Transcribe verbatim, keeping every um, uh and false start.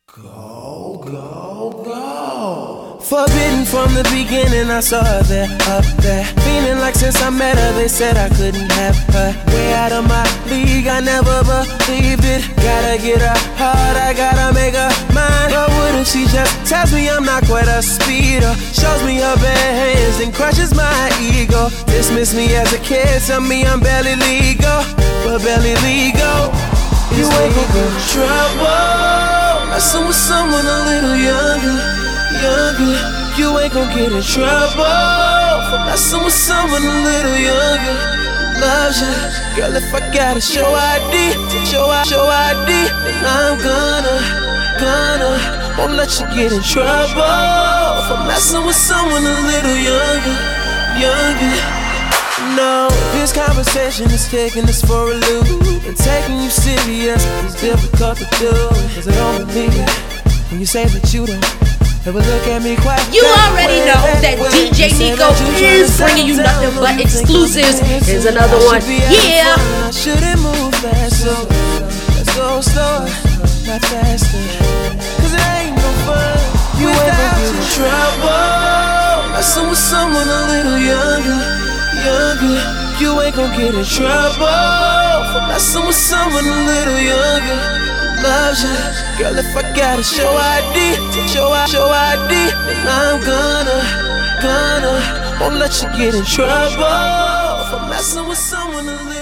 Go, go, go. Forbidden from the beginning, I saw her there, up there. Feeling like since I met her, they said I couldn't have her. Way out of my league, I never believed it. Gotta get her hard, I gotta make her mine. But what if she just tells me I'm not quite a speeder? Shows me her bare hands and crushes my ego. Dismiss me as a kid, tell me I'm barely legal, but barely legal. You ain't gon' get in trouble messing with someone a little younger, younger. You ain't gon' get in trouble for messing with someone a little younger. Loves you, girl. If I gotta show I D, show I, show I D, then I'm gonna, gonna won't let you get in trouble for messing with someone a little younger, younger. No, this conversation is taking us for a loop, and taking you serious is difficult to do. Cause I don't believe it when you say that you don't ever look at me quite. You already know that D J Nico is bringing you nothing but exclusives. Here's another one. Yeah. I shouldn't move fast, so let's go slower, not faster. Cause it ain't no fun. You ain't gonna get in trouble messing with someone a little younger, younger. You ain't gon' get in trouble for messing with someone a little younger. Loves you, girl. If I gotta show I D, show I, show I D, then I'm gonna, gonna won't let you get in trouble for messing with someone a little